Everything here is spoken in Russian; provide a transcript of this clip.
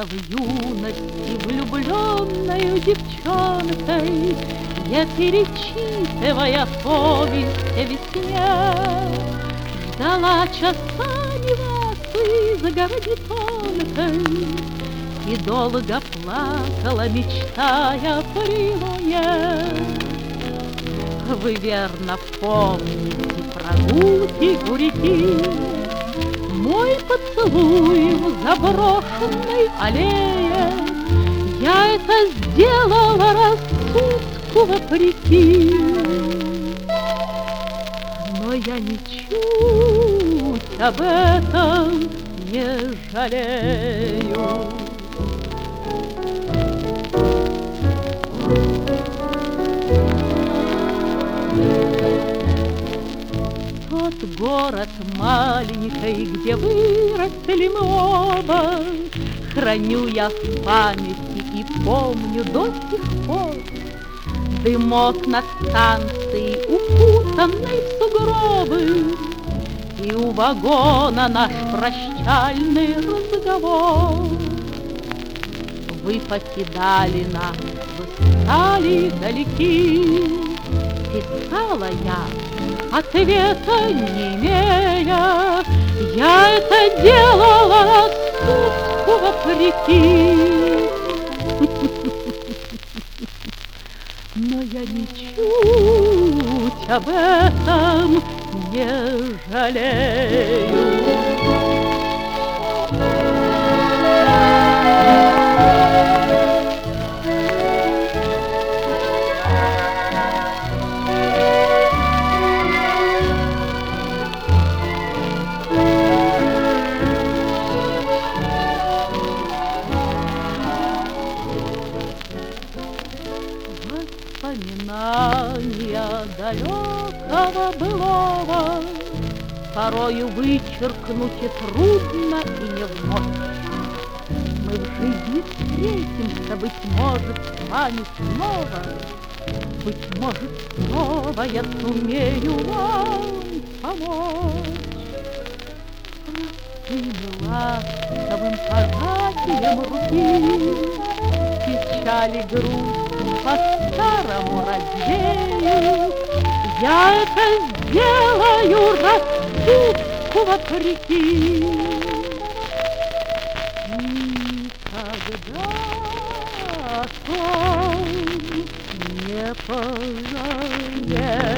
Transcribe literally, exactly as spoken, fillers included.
в юности влюбленною девчонкой, я, перечитывая повесть о весне, ждала часа невасты за горизонтом и долго плакала, мечтая при луне. Вы верно помните прогулки у реки, мой поцелуй в заброшенной аллее. Я это сделала рассудку вопреки, но я ничуть об этом не жалею. Тот город маленький, где выросли мы оба, храню я в памяти и помню до сих пор. Дымок на станции, укутанный в сугробы, и у вагона наш прощальный разговор. Вы покидали нас, вы стали далеки, писала я, ответа не имея. Я это делала рассудку вопреки, но я ничуть об этом не жалею. Воспоминания далекого былого порою вычеркнуть и трудно, и не вновь. Мы в жизни встретимся, быть может, с вами снова. Быть может, снова я сумею вам помочь. Простым ласковым пожатием руки печали, грусть по-старому развею. Я это сделаю рассудку вопреки. Никогда сон не пожалею.